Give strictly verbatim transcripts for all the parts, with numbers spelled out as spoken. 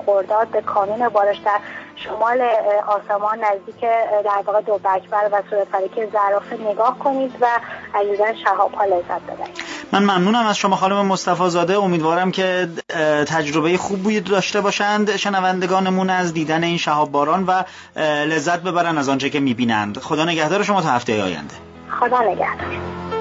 خرداد به کانون بارش در شمال آسمان نزدیک در واقع دوبکبر و سوءفلک زرافه نگاه کنید و از دیدن شهاب‌ها لذت ببرید. من ممنونم از شما خانم مصطفی زاده. امیدوارم که تجربه خوبی داشته باشند شنوندگانمون از دیدن این شهاب باران و لذت ببرن از آنچه که می‌بینند. خدا نگهدار شما تا هفته آینده. خدا نگهدار.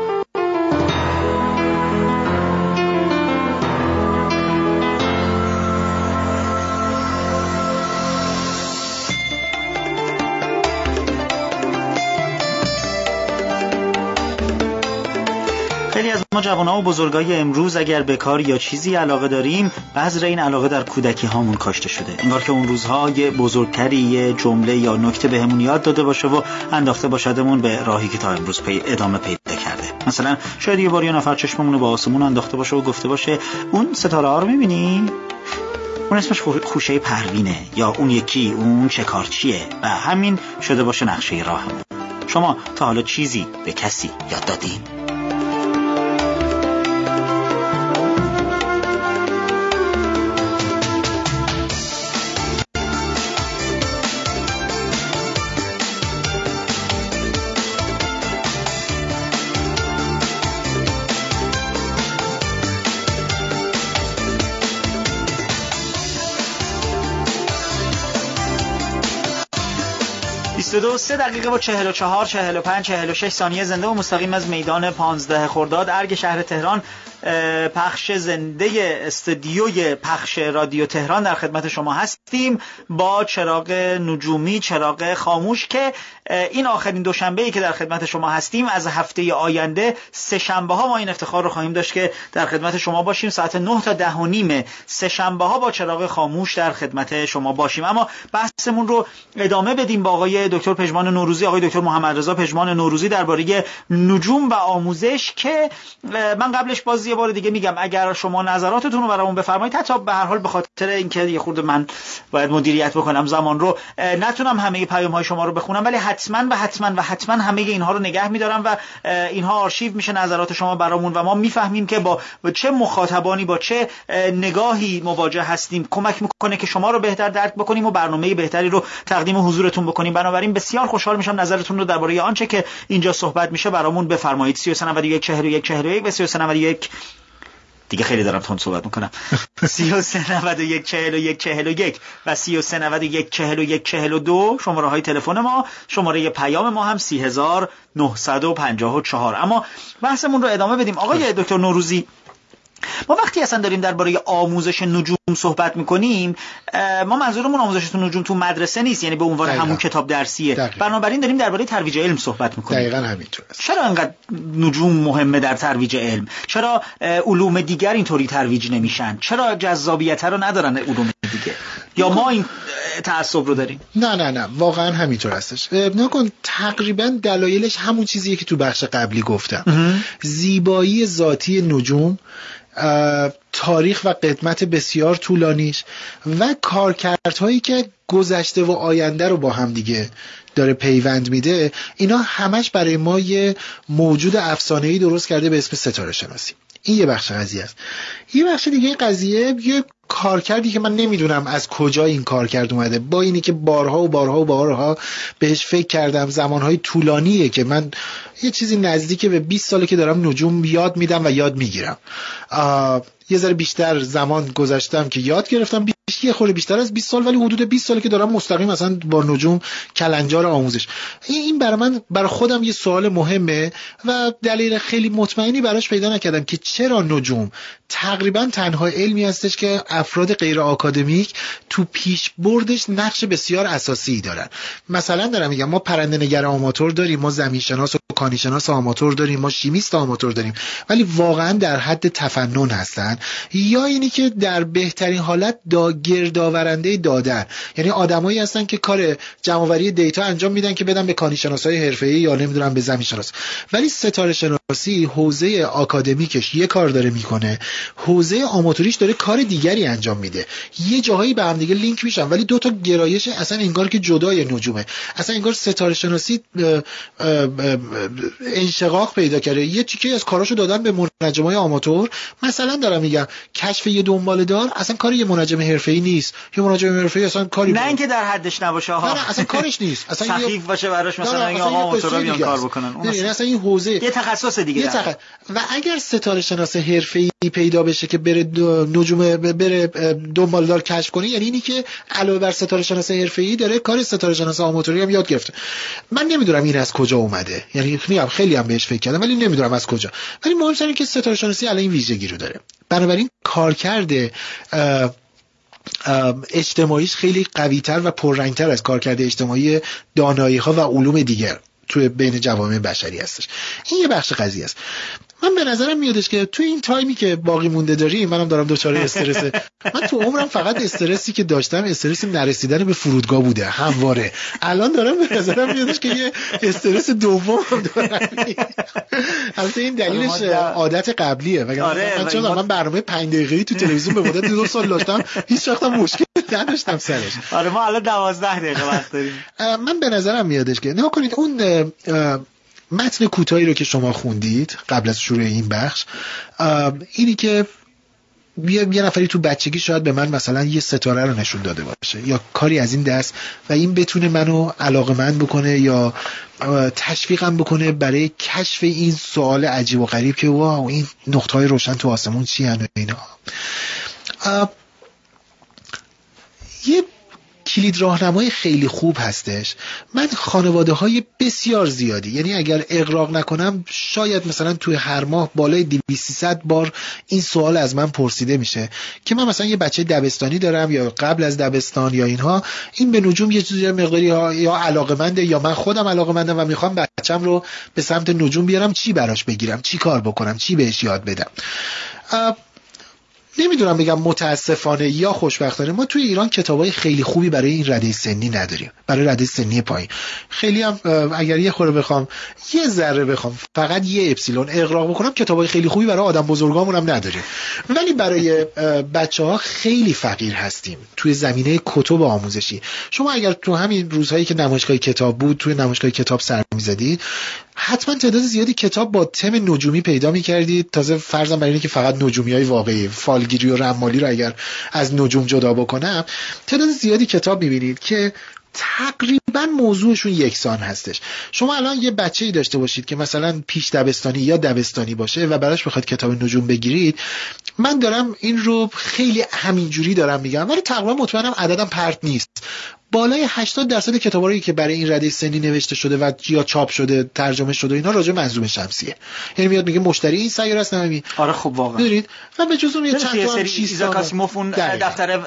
خیلی از ما جوان‌ها و بزرگای امروز اگر به کار یا چیزی علاقه داریم، بذر این علاقه در کودکی هامون کاشته شده. انگار که اون روزها یه بزرگتری یه جمله یا نکته بهمون یاد داده باشه و انداخته باشدمون به راهی که تا امروز پی ادامه پیدا کرده. مثلا شاید یه بار یه نفر چشممون رو به آسمون انداخته باشه و گفته باشه اون ستاره ها رو می‌بینی؟ اون اسمش خوشه پروینه، یا اون یکی اون شکارچیه، و همین شده باشه نقشه راهمون. شما تا حالا چیزی به کسی یاد دادین؟ بیست و دو سه دقیقه و چهل و چهار چهل و پنج چهل و شش ثانیه زنده و مستقیم از میدان پانزده خرداد ارگ شهر تهران، پخش زنده استودیوی پخش رادیو تهران در خدمت شما هستیم با چراغ نجومی، چراغ خاموش، که این آخرین دوشنبه‌ای که در خدمت شما هستیم. از هفته آینده سه شنبه ها ما این افتخار رو خواهیم داشت که در خدمت شما باشیم ساعت نه تا ده و نیم سه شنبه ها با چراغ خاموش در خدمت شما باشیم. اما بحثمون رو ادامه بدیم با آقای دکتر پژمان نوروزی، آقای دکتر محمد رضا پژمان نوروزی درباره نجوم و آموزش، که من قبلش باز یه بار دیگه میگم اگر شما نظراتتون رو برامون بفرمایید، حتی به هر حال به خاطر اینکه یه خورده من باید مدیریت بکنم زمان رو، نتونم همه پیام های شما رو بخونم، ولی حتما و حتما و حتما همه اینها رو نگه میدارم و اینها آرشیو میشه نظرات شما برامون و ما میفهمیم که با چه مخاطبانی با چه نگاهی مواجه هستیم. کمک میکنه که شما رو بهتر درک بکنیم و برنامه بهتری رو تقدیم حضورتون بکنیم. بنابراین بسیار خوشحال میشم نظرتون رو درباره آنچه که اینجا صحبت میشه برامون بفرمایید. سی و سه نود و یک چهل و یک چهل و یک و سی و سه نود و یک دیگه خیلی دارم تون صحبت میکنم سی و سه نود و یک چهل و یک چهل و یک و سی و سه نود و یک چهل و یک چهل و دو شماره های تلفن ما. شماره پیام ما هم سی هزار و نهصد و پنجاه و چهار. اما بحثمون رو ادامه بدیم. آقای دکتر نوروزی، ما وقتی اصلا داریم درباره آموزش نجوم صحبت میکنیم، ما منظورمون آموزش نجوم تو مدرسه نیست، یعنی به عنوان همون کتاب درسیه. دقیقا. بنابراین داریم درباره ترویج علم صحبت میکنیم. دقیقاً همینطور است. چرا انقدر نجوم مهمه در ترویج علم؟ چرا علوم دیگر اینطوری ترویج نمیشن؟ چرا جذابیت رو ندارن علوم دیگه؟ یا ما این تعصب رو داریم؟ نه نه نه واقعا همینطور هستش. نکن تقریبا دلایلش همون چیزیه که تو بخش قبلی گفتم. زیبایی ذاتی نجوم، تاریخ و قدمت بسیار طولانیش و کارکردهایی که گذشته و آینده رو با هم دیگه داره پیوند میده، اینا همش برای ما یه موجود افسانه‌ای درست کرده به اسم ستاره شناسی. این یه بخش قضیه است. یه بخش دیگه قضیه یه کارکردی که من نمیدونم از کجا این کارکرد اومده، با اینی که بارها و بارها و بارها بهش فکر کردم، زمانهای طولانیه که من یه چیزی نزدیک به بیست ساله که دارم نجوم یاد میدم و یاد میگیرم. یه ذره بیشتر زمان گذاشتم که یاد گرفتم، یه خورده بیشتر از بیست سال، ولی حدود بیست ساله که دارم مستقیم مثلا با نجوم کلنجار آموزش. این برای من برای خودم یه سوال مهمه و دلیل خیلی مطمئنی براش پیدا نکردم که چرا نجوم تقریبا تنها علمی هستش که افراد غیر آکادمیک تو پیش بردش نقش بسیار اساسی دارن. مثلا دارم میگم ما پرنده نگر آماتور داریم، ما زمین شناس و کانی شناس آماتور داریم، ما شیمیست آماتور داریم، ولی واقعا در حد تفنن هستن یا اینی که در بهترین حالت دا گردآورنده دادن، یعنی آدمایی هستن که کار جمع‌آوری دیتا انجام میدن که بدن به کانی شناسای حرفه‌ای یا نمیدونم به زمین شناس. ولی ستاره شناسی حوزه آکادمیکش یه کار داره میکنه، حوزه آماتوریش داره کار دیگری انجام میده. یه جاهایی به هم دیگه لینک میشن ولی دو تا گرایش اصلا انگار که جدای نجومه. اصلا انگار ستاره شناسی انشقاق پیدا کرده. یه تیکه از کاراشو دادن به منجمای آماتور. مثلا دارم میگم کشف یه دنباله‌دار اصلا کار یه منجم حرفه‌ای نیست. یه منجم حرفه‌ای اصلا کاری نه اینکه در حدش نباشه ها، نه اصلا کارش نیست، اصلا سخیف باشه براش، مثلا اگه آقا آماتورا بیان کار بکنن اون مثلا اصلا این حوزه یه تخصص دیگه یه تخ... و اگر ستاره شناس حرفه‌ای پیدا بشه که بره نجوم بره دنباله‌دار کشف کنه، یعنی اینی که علاوه بر ستاره شناس حرفه‌ای داره کار ستاره شناس آماتوری هم یاد گرفته. من نمیدونم این از کجا اومده، یعنی میگم خیلی هم بهش فکر کردم ولی نمیدونم از کجا، ولی مهم‌تر اینه که ستاره شناسی الان این ویژگی رو داره. بنابراین کارکرد اجتماعیش خیلی قوی‌تر و پررنگ‌تر از کارکرد اجتماعی دانایی‌ها و علوم دیگر توی بین جوامع بشری هستش. این یه بخش قضیه است. من به نظرم میادش که تو این تایمی که باقی مونده داریم، منم دارم دچار استرس، من تو عمرم فقط استرسی که داشتم استرس نرسیدن به فرودگاه بوده همواره. الان دارم به نظرم میادش که یه استرس دوم دارم. البته این دلیلش عادت قبلیه، وگرنه من چون من برنامه پنج دقیقه‌ای تو تلویزیون به مدت دو سال داشتم هیچ وقت مشکل نداشتم سرش. آره ما الان دوازده دقیقه وقت داریم. من به نظرم میادش که نگاه کنید اون متن کوتاهی رو که شما خوندید قبل از شروع این بخش، اینی که یه, یه نفری تو بچگی شاید به من مثلا یه ستاره رو نشون داده باشه یا کاری از این دست و این بتونه منو علاقه‌مند بکنه یا تشویقم بکنه برای کشف این سوال عجیب و غریب که واو این نقطه‌های روشن تو آسمون چی هن و اینا. یه کلید راهنمای خیلی خوب هستش. من خانواده های بسیار زیادی، یعنی اگر اغراق نکنم شاید مثلا توی هر ماه بالای دویست سیصد بار این سوال از من پرسیده میشه که من مثلا یه بچه دبستانی دارم یا قبل از دبستان یا اینها، این به نجوم یه چیزی مقداری ها یا علاقه‌منده یا من خودم علاقه‌مندم و میخوام بچم رو به سمت نجوم بیارم، چی براش بگیرم، چی کار بکنم، چی بهش یاد بدم. نمیدونم بگم متاسفانه یا خوشبختانه ما توی ایران کتابای خیلی خوبی برای این رده سنی نداریم، برای رده سنی پایین. خیلی هم اگر یه خورده بخوام یه ذره بخوام فقط یه اپسیلون اغراق بکنم کتابای خیلی خوبی برای آدم بزرگامون هم نداریم، ولی برای بچه‌ها خیلی فقیر هستیم توی زمینه کتب آموزشی. شما اگر تو همین روزهایی که نمایشگاه کتاب بود توی نمایشگاه کتاب سر می‌زدید حتما تعداد زیادی کتاب با تم نجومی پیدا می‌کردید. تازه فرضاً برای اینکه فقط نجومیای واقعی، فالگیری و رمالی رو اگر از نجوم جدا بکنم، تعداد زیادی کتاب می‌بینید که تقریبا موضوعشون یکسان هستش. شما الان یه بچه‌ای داشته باشید که مثلا پیش دبستانی یا دبستانی باشه و براش بخواید کتاب نجوم بگیرید، من دارم این رو خیلی همینجوری دارم میگم ولی تقریبا مطمئنم عددم پرت نیست، بالای هشتاد درصد کتابایی که برای این رده سنی نوشته شده و یا چاپ شده ترجمه شده اینا راجع به منظومه شمسیه. یعنی میاد میگه مشتری این سیاره است نمیدونی. آره خب واقعا ببینید و به جز اون یه چند تا چیزا کاسیموفون دفتر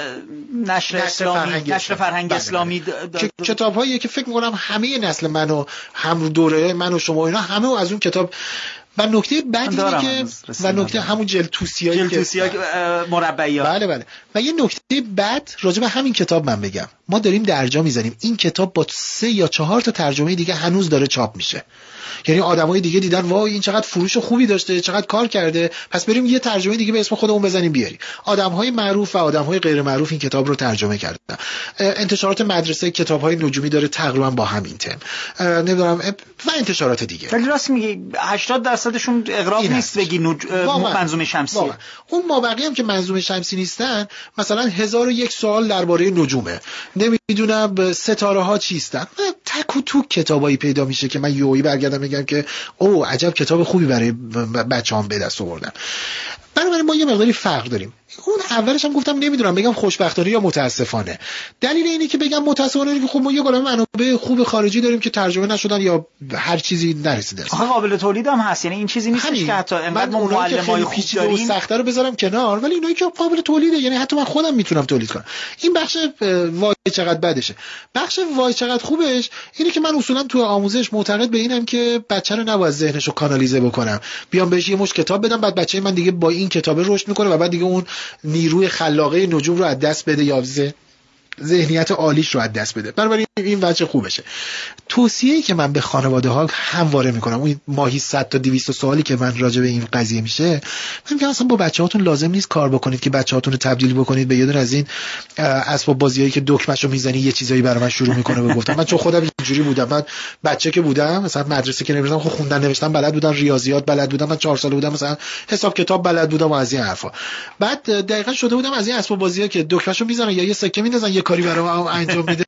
نشر اسلامی نشر فرهنگ اسلامی کتابایی که فکر می‌کنم همه نسل منو هم دوره من و شما اینا همه از اون کتاب. و نکته بعدی اینه که و نکته همون جلتوسیایی که جلتوسیا مربعی ها. بله بله. و یه نکته بعد راجع به همین کتاب من بگم، ما داریم درجا میزنیم این کتاب با سه یا چهار تا ترجمه دیگه هنوز داره چاپ میشه. یعنی آدمای دیگه دیدن وای این چقدر فروش خوبی داشته، چقدر کار کرده، پس بریم یه ترجمه دیگه به اسم خودمون بزنیم بیاریم. آدم‌های معروف و آدم‌های غیر معروف این کتاب رو ترجمه کردن. انتشارات مدرسه کتاب‌های نجومی داره تقریبا با همین تم. نمیدونم و انتشارات دیگه. ولی راست میگی هشتاد درصدشون اغراق نیست بگی نج... منظومه شمسی. واقعا. اون مابقی هم که منظومه شمسی نیستن، مثلا هزار و یک سوال درباره نجومه. نمیدونم ستاره ها چیستن. تک و توک کتابایی پیدا میشه که من یویی برگردم میگم که او عجب کتاب خوبی برای بچه‌ام به دست آوردن. بنابراین ما یه مقداری فرق داریم. اون اولش هم گفتم نمیدونم بگم خوشبختانه یا متاسفانه. دلیل اینه که بگم متاسفانه اینه که خب ما یه گلم منابع خوب خارجی داریم که ترجمه نشدن یا هر چیزی نرسیده. آخه قابل تولید هم هست، یعنی این چیزی نیستش که حتی انقدر ما معلمای خوب داریم سخته رو بذارم کنار، ولی اینایی که قابل تولیده، یعنی حتی من خودم میتونم تولید کنم. این بخش وای چقدر بدشه. بخش وای چقدر خوبش اینه که من اصولا تو آموزش معتقد به اینم که بچه رو نباید ذهنشو کانالیزه بکنم، بیام بهش یه مش کتاب بدم بعد بچه من دیگه با این کتاب رشد میکنه و بعد دیگه اون نیروی خلاقه نجوم رو از دست بده یا ذهنیت عالیش رو از دست بده. بنابراین این بچه خوبشه. توصیه‌ای که من به خانواده ها همواره میکنم، اون ماهی صد تا دویست سوالی که من راجع به این قضیه میشه، من میگم اصلا با بچه‌هاتون لازم نیست کار بکنید که بچه‌هاتون رو تبدیل بکنید به یه دونه از این اسباب بازیایی که دکمه‌شو میزنی یه چیزایی برای من شروع میکنه بگفتم. من چون خودم اینجوری بودم. من بچه که بودم مثلا مدرسه که نمیرفتم خب خوندن نوشتن بلد بودم، ریاضیات بلد بودم، من چهار ساله بودم مثلا حساب کتاب بلد بودم و از این حرفا. بعد دقیقاً شده بودم از این اسباب بازی‌ها که دکمه‌شو میزنن یا یه سکه میندازن یه کاری برام انجام میده.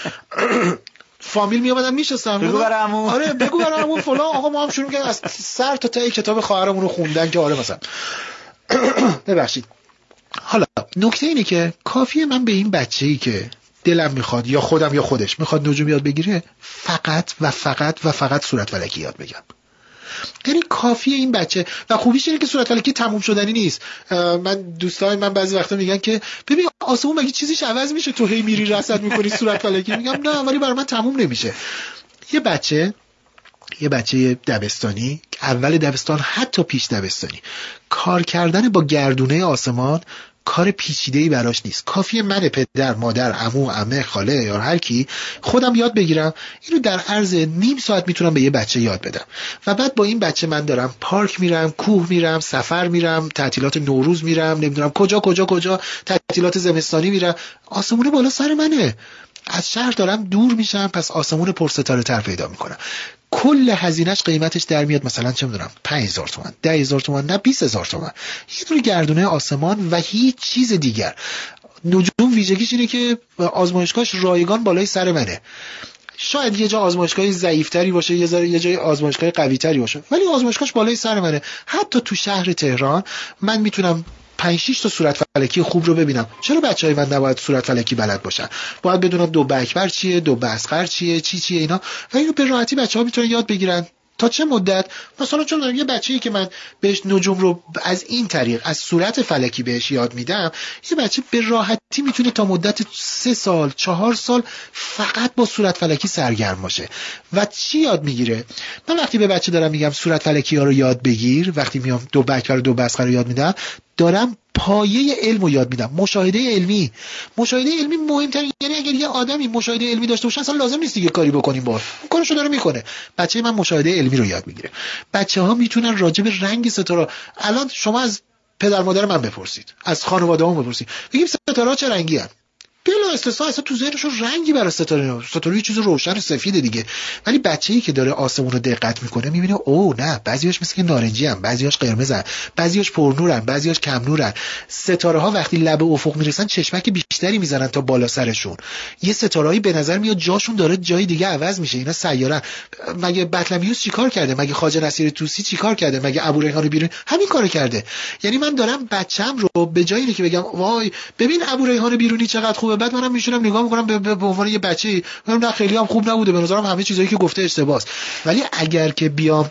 فامیل می اومدن میشستن بگو برامون، آره بگو برامون فلان. آقا ما هم شروع کردیم از سر تا ته کتاب خواهرمون رو خوندن که آره مثلا ببخشید. حالا نکته اینه که کافیه من به این بچه‌ای که دلم میخواد یا خودم یا خودش میخواد نجوم یاد بگیره فقط و فقط و فقط صورت فلکی یاد بگم. یعنی کافیه این بچه. و خوبیش اینه که صورت فلکی تموم شدنی نیست. من دوستای من بعضی وقتا میگن که ببین آسمون مگه چیزیش عوض میشه تو هی میری رصد میکنی صورت فلکی؟ میگم نه، ولی برای من تموم نمیشه. یه بچه یه بچه دبستانی اول دبستان حتی پیش دبستانی کار کردن با گردونه آسمان کار پیچیده‌ای براش نیست. کافیه من پدر، مادر، عمو، عمه، خاله یا هر کی خودم یاد بگیرم، اینو در عرض نیم ساعت میتونم به یه بچه یاد بدم. و بعد با این بچه من دارم پارک میرم، کوه میرم، سفر میرم، تعطیلات نوروز میرم، نمیدونم کجا کجا کجا، تعطیلات زمستانی میرم. آسمون بالا سر منه، از شهر دارم دور میشم، پس آسمون پرستاره تر پیدا میکنم. کل هزینهش قیمتش در میاد مثلا چه میدونم پنج هزار تومان، ده هزار تومان، نه بیست هزار تومان. یه دونه گردونه آسمان و هیچ چیز دیگر. نجوم ویژگیش اینه که آزمایشگاهش رایگان بالای سر منه. شاید یه جا آزمایشگاه ضعیف‌تری باشه، یه جای یه جای آزمایشگاه قوی‌تری باشه، ولی آزمایشگاهش بالای سر منه. حتی تو شهر تهران من میتونم پنج شش تا صورت فلکی خوب رو ببینم. چرا بچهای من نباید صورت فلکی بلد باشن؟ باید بدونن دو اکبر چیه، دو اصغر چیه، چی چیه اینا. و اینو به راحتی بچه‌ها میتونن یاد بگیرن. تا چه مدت؟ مثلا چون یه بچه‌ای که من بهش نجوم رو از این طریق از صورت فلکی بهش یاد میدم، یه بچه به راحتی میتونه تا مدت سه سال چهار سال فقط با صورت فلکی سرگرم باشه. و چی یاد میگیره؟ من وقتی به بچه دارم میگم صورت فلکی ها رو یاد بگیر، وقتی میام دو اکبر و دو اصغر رو یاد میدم، دارم پایه علم رو یاد میدم. مشاهده علمی مشاهده علمی مهمترین، یعنی اگر یه آدمی مشاهده علمی داشته باشه اصلا لازم نیست دیگه کاری بکنیم باهاش، کارشو داره میکنه. بچه من مشاهده علمی رو یاد میگیره. بچه‌ها میتونن راجع به رنگ ستاره، الان شما از پدر مادر من بپرسید، از خانواده‌ام بپرسید، بگیم ستاره‌ها چه رنگی هستن؟ بلا استثنا اصلا تو ذهنشون رنگی برای ستاره، ستاره یه چیز روشن سفید دیگه. ولی بچه‌ای که داره آسمون رو دقت میکنه میبینه او نه، بعضیاش مثل نارنجی ان، بعضیاش قرمزن، بعضیاش پرنورن، بعضیاش کم نورن. ستاره ها وقتی لب افق میرسن چشمک بیشتری میزنن تا بالا سرشون. یه ستارهایی به نظر میاد جاشون داره جای دیگه عوض میشه، اینا سیاره. مگه بطلمیوس چیکار کرده؟ مگه خواجه نصیر طوسی چیکار کرده؟ مگه ابوریحان بیرونی همین کارو کرده؟ یعنی من دارم بچه‌م رو به جای اینکه بگم وای ببین ابوریحان بیرونی چقدر خوبه، بعد منم میشونم نگاه میکنم به, به, به عنوان یه بچه، میگم نه خیلی هم خوب نبوده، به نظرم همه چیزایی که گفته اشتباهه. ولی اگر که بیام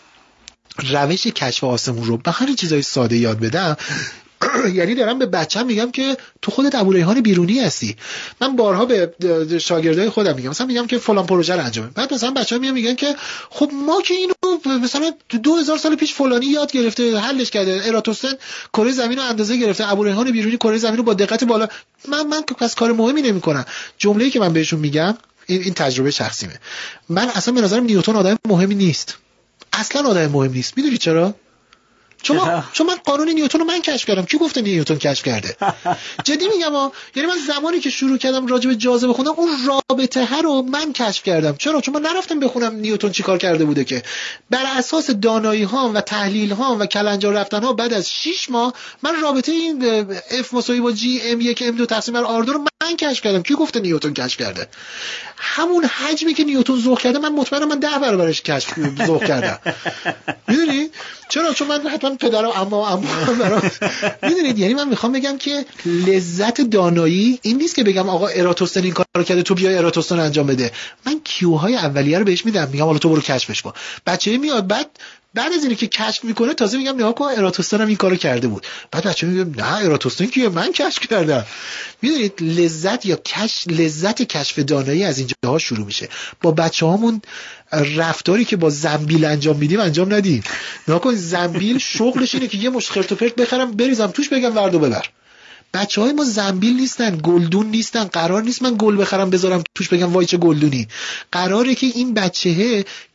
روش کشف آسمون رو به همین چیزای ساده یاد بدم، یعنی دارم به بچه‌م میگم که تو خودت ابوریحان بیرونی هستی. من بارها به شاگردای خودم میگم، مثلا میگم که فلان پروژه رو انجام بده، بعد مثلا بچه‌ها میان میگن که خب ما که اینو مثلا دو هزار سال پیش فلانی یاد گرفته، حلش کرده، اراتوستن کره زمین رو اندازه گرفته، ابوریحان بیرونی کره زمین رو با دقت بالا. من من پس کار مهمی نمی‌کنم. جمله‌ای که من بهشون میگم، این این تجربه شخصیمه، من اصلا به نظرم نیوتن آدم مهمی نیست، اصلا آدم مهم نیست. میدونی چرا؟ چون من چون من قانون نیوتن رو من کشف کردم. کی گفته نیوتن کشف کرده؟ جدی میگم ها، یعنی من زمانی که شروع کردم راجع به جاذبه خوندم، اون رابطه ها رو من کشف کردم. چرا؟ چون من نرفتم بخونم نیوتن چیکار کرده بوده، که بر اساس دانایی ها و تحلیل ها و کلنجار رفتن ها بعد از شش ماه من رابطه این اف مساوی با جی ام یک ام دو تقسیم بر آر دو رو من کشف کردم. کی گفته نیوتن کشف کرده؟ همون حجمی که نیوتن ذوق کرده من مطمئنم من ده برابرش کشف ذوق کردم. میدونی چرا؟ چون من حتما پدرم اما اما برام میدونید. یعنی من میخوام بگم که لذت دانایی این نیست که بگم آقا اراتوستن این کارو کرده تو بیا اراتوستن انجام بده. من کیوهای اولیه رو بهش میدم، میگم حالا تو برو کشفش کن. بچه میاد بعد بعد از اینکه که کشف میکنه تازه میگم نگاه کن اراتوستن هم این کارو کرده بود. بعد بچه میگه نه اراتوستن کیه؟ من کشف کردم. میدونید لذت یا کشف، لذت کشف دانایی از اینجاها شروع میشه. با بچه‌هامون رفتاری که با زنبیل انجام میدیم انجام ندیم. نگاه کن زنبیل شغلش اینه که یه مشت خرت و پرت بخرم بریزم توش بگم وردو ببر. بچه‌های ما زنبیل نیستن، گلدون نیستن. قرار نیست من گل بخرم بذارم توش بگم وای چه گلدونی. قراره که این بچه‌ه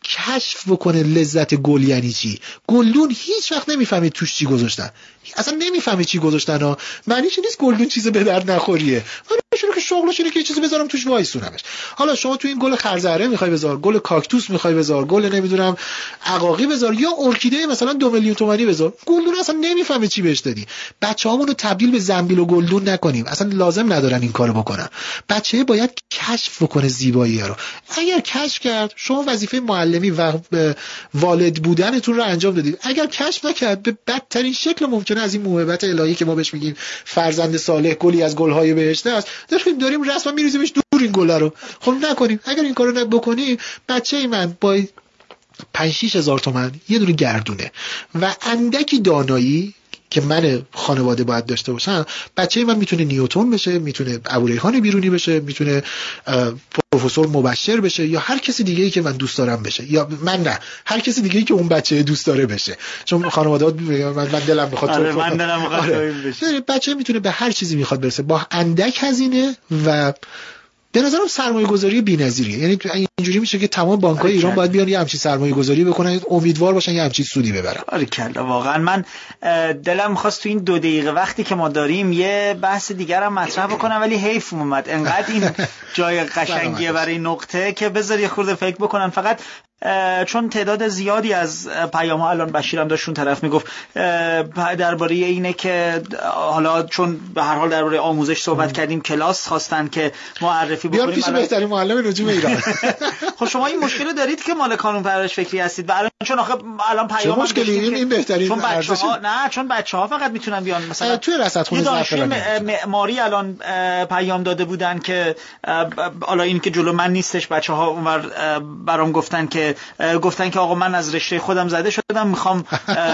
کشف بکنه لذت گل یعنی چی. گلدون هیچ وقت نمیفهمه توش چی گذاشتن، اصلا نمیفهمه چی گذاشتن ها. معنیش نیست گلدون چیز به درد نخوریه، معنیش اینه که شغلش اینه که یه چیزی بذارم توش وایسونمش. حالا شما تو این گل خرزهره میخوای بذار، گل کاکتوس میخوای بذار، گل نمیدونم عقاقی بذار، یا ارکیده مثلا دو میلیون تومانی بذار، گلدون اصلا نمیفهمه چی بهش دادی. بچه‌هامون رو تبدیل به زنبیل و گلدون نکنیم، اصلا لازم ندارن این کارو بکنن. بچه باید کشف بکنه زیبایی رو. اگر کشف کرد، شما وظیفه معلمی و والد بودنتون رو انجام دادید. اگر کشف نکرد، به بدترین شکل ممکنه از این موهبت الهی که ما بهش میگیم فرزند صالح، گلی از گل‌های بهشت است، داریم داریم رسما میریزیمش دور این گل رو. خب نکنیم. اگر این کارو بکنیم، بچه من با پنج شش هزار تومان یه دونه گردونه و اندکی دانایی که من خانواده باید داشته باشم، بچه من میتونه نیوتن بشه، میتونه ابوریحان بیرونی بشه، میتونه پروفسور مبشر بشه، یا هر کسی دیگه‌ای که من دوست دارم بشه، یا من نه هر کسی دیگه‌ای که اون بچه دوست داره بشه. چون خانواده‌ها من, من دلم میخواد آره من دلم میخواد بشه. بچه میتونه به هر چیزی میخواد برسه با اندک هزینه و به نظرم سرمایه گذاری بی‌نظیریه. یعنی اینجوری میشه که تمام بانک‌های ایران باید بیان یه همچین سرمایه گذاری بکنن، امیدوار باشن یه همچین سودی ببرن. آره کلا واقعا من دلم می‌خواست تو این دو دقیقه وقتی که ما داریم یه بحث دیگر هم مطرح بکنم، ولی حیف اومد انقدر این جای قشنگیه برای نقطه که بذار یه خورده فکر بکنن. فقط چون تعداد زیادی از پیام‌ها الان بشیرم داشتون طرف میگفت درباره اینه که حالا چون به هر حال درباره آموزش صحبت ام. کردیم، کلاس خواستن که معرفی بکنیم. بیار پیش بهترین معلم نجوم ایران. خب شما این مشکل دارید که مال کانون پرورش فکری هستید و الان چون آخه الان پیام مشکلی این, این بهترین چون بچه‌ها نه چون بچه‌ها فقط میتونن بیان مثلا توی رصدخونه زعفرانی معماری الان پیام داده بودن که حالا این که جلو من نیستش، بچه‌ها اونور برام گفتن که گفتن که آقا من از رشته خودم زده شدم، میخوام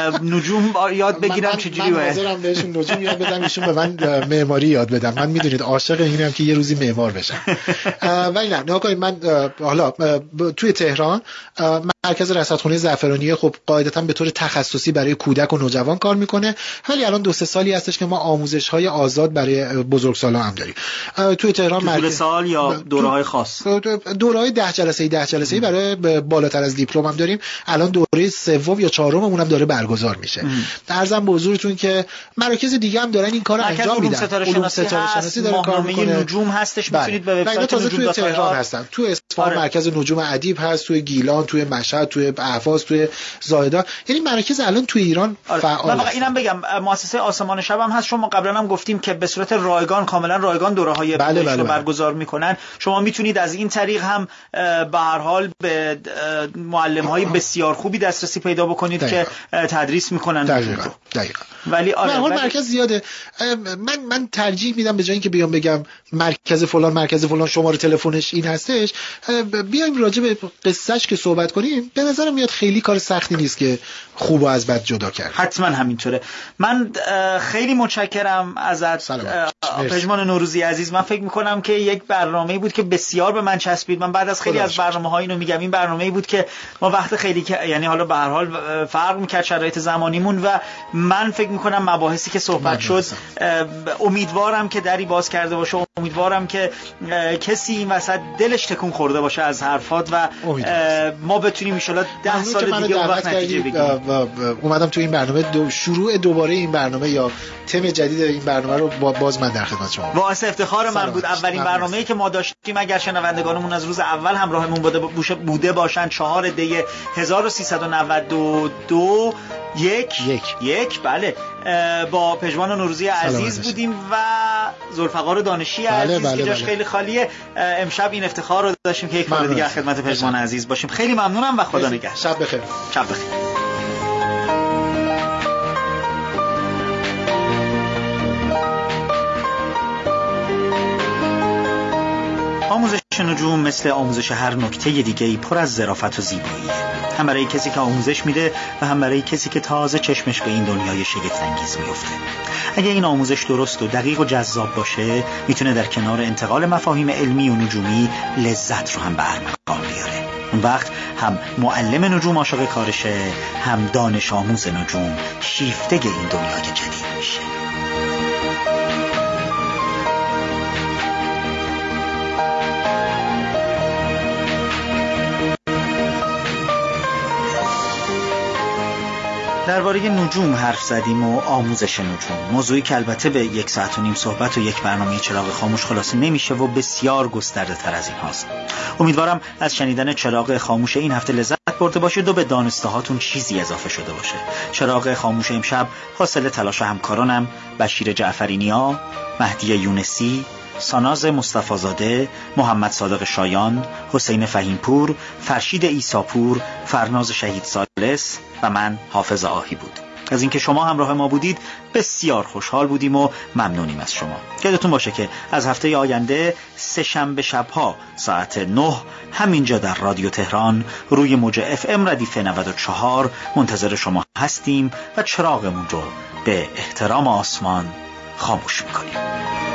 نجوم یاد بگیرم چجوری باید. من حاضرم بهشون نجوم یاد بدم، ایشون به من معماری یاد بدم. من میدونید عاشق اینم که یه روزی معمار بشم. ولی نه نگاه کنید، من حالا توی تهران مرکز رصدخونه زعفرانی خب قاعدتاً به طور تخصصی برای کودک و نوجوان کار میکنه، ولی الان دو سه سالی هستش که ما آموزش‌های آزاد برای بزرگسالان هم داریم. توی تهران مرکز سال یا دوره‌های خاص، دوره‌های ده جلسه‌ای ده جلسه‌ای برای بالاتر از دیپلم هم داریم. الان دوره سوم یا چهارممون هم داره برگزار میشه. عرضم به حضورتون که مراکز دیگه هم دارن این کارو انجام میدن. ستاره شناسی, شناسی داره کار میکنه. نجوم هستش، میتونید به وبسایت نجوم توی تهران هستن، توی اصفهان آره. مرکز نجوم ادیب هست، توی گیلان، توی مشهد، توی اهواز، توی زاهدان. یعنی مراکز الان توی ایران آره. فعال. من فقط اینم بگم مؤسسه آسمان شب هم هست. شما قبلا هم گفتیم که به صورت رایگان کاملا رایگان دوره‌های بله بله بله. برگزار میکنن. شما میتونید از این طریق هم به هر حال به معلم‌های بسیار خوبی دسترسی پیدا بکنید دقیقا. که تدریس میکنن. دقیقاً دقیقاً. ولی آره ولی مرکز زیاده. من من ترجیح میدم به جای اینکه بیام بگم مرکز فلان مرکز فلان شماره تلفنش این هستش، بیایم راجع به قصهش که صحبت کنیم. به نظرم میاد خیلی کار سختی نیست که خوب و از بد جدا کرد. حتما همینطوره. من خیلی متشکرم ازت پژمان نوروزی عزیز. من فکر میکنم که یک برنامه‌ای بود که بسیار به من چسبید. من بعد از خیلی از برنامه‌ها اینو میگم، این برنامه‌ای بود که ما وقت خیلی که یعنی حالا به هر حال فرق می‌کرد شرایط زمانیمون و من فکر میکنم مباحثی که صحبت شد امیدوارم که دری باز کرده باشه. امیدوارم که کسی این وسط دلش تکون خورده باشه از حرفات و ما بتونیم ان شاءالله ده سال دیگه اون وقت نتیجه بگیریم. اومدم تو این برنامه دو شروع دوباره این برنامه یا تم جدید این برنامه رو باز من در خدمت شما. باعث افتخار من بود. اولین برنامه‌ای که ما داشتیم، اگر شنوندگانمون از روز اول همراهمون بوده بوده باشن، چهار دی هزار و سیصد و نود و دو یک یک یک بله با پژمان نوروزی عزیز بودیم و ذوالفقار دانشی بله عزیز بله که جاش بله. خیلی خالیه. امشب این افتخار رو داشتیم که یک بار دیگه خدمت پژمان عزیز باشیم. خیلی ممنونم و خدا نگهدار. شب بخیر. شب بخیر. آموزش نجوم مثل آموزش هر نکته دیگه‌ای پر از ظرافت و زیباییه. هم برای کسی که آموزش میده و هم برای کسی که تازه چشمش به این دنیای شگفت‌انگیز میفته. اگه این آموزش درست و دقیق و جذاب باشه، میتونه در کنار انتقال مفاهیم علمی و نجومی لذت رو هم به ارمغان بیاره. اون وقت هم معلم نجوم عاشق کارشه، هم دانش آموز نجوم شیفته این دنیای جدید میشه. درباره نجوم حرف زدیم و آموزش نجوم، موضوعی که البته به یک ساعت و نیم صحبت و یک برنامه چراغ خاموش خلاصه نمیشه و بسیار گسترده تر از این هاست. امیدوارم از شنیدن چراغ خاموش این هفته لذت برده باشید و به دانسته هاتون چیزی اضافه شده باشه. چراغ خاموش امشب حاصل تلاش همکارانم بشیر جعفرینیا، مهدی یونسی، ساناز مصطفی‌زاده، محمد صادق شایان، حسین فهیمپور، فرشید عیساپور، فرناز شهید سالس و من حافظ آهی بود. از اینکه شما همراه ما بودید بسیار خوشحال بودیم و ممنونیم از شما. یادتون باشه که از هفته آینده سه شنبه شبها ساعت نه همینجا در رادیو تهران روی موج اف ام ردیف نود و چهار منتظر شما هستیم و چراغمون رو به احترام آسمان خاموش میکنیم.